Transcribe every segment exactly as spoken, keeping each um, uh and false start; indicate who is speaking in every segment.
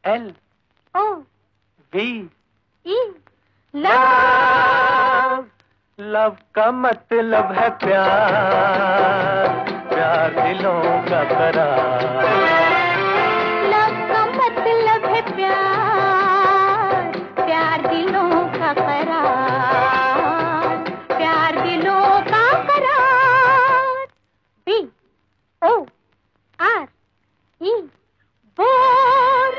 Speaker 1: L
Speaker 2: O
Speaker 1: V
Speaker 2: E love.
Speaker 1: Love का मतलब है प्यार, प्यार दिलों का करार।
Speaker 2: लव का मतलब है प्यार, प्यार दिलों का करार, प्यार दिलों का करार। B O R E bore.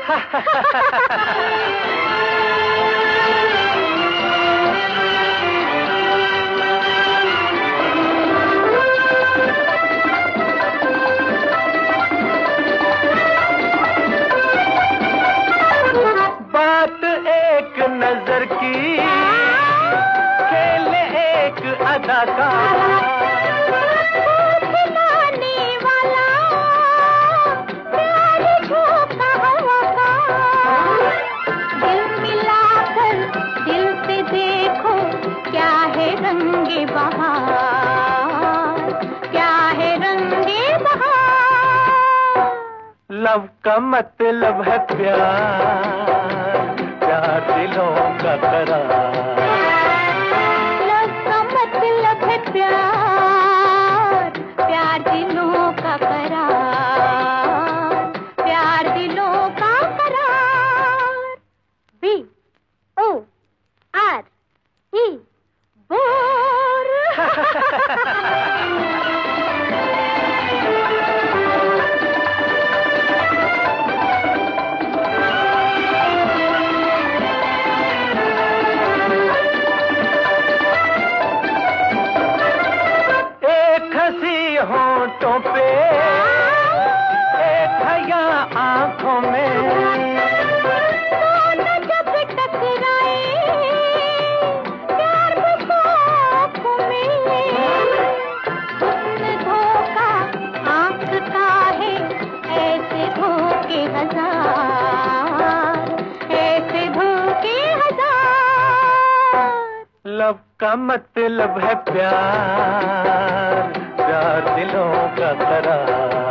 Speaker 1: बात एक नजर की, खेल एक अदा का,
Speaker 2: वाला प्यार झोंका हवा का। दिल मिलाकर दिल से देखो, क्या है रंगे बहार, क्या है रंगे बहार।
Speaker 1: लव का मतलब है प्यार, प्यार दिलों का करार।
Speaker 2: लव का मतलब है प्यार, प्यार दिलों का करार, प्यार दिलों का करार। B O R E bore.
Speaker 1: होंठों पे एक हया आंखों में,
Speaker 2: दोनों जब टकराए प्यार आंखों में। हुस्न धोखा आंख का है, ऐसे धोखे हजार, ऐसे धोखे हजार।
Speaker 1: लव का मतलब है प्यार, प्यार दिलों का करार।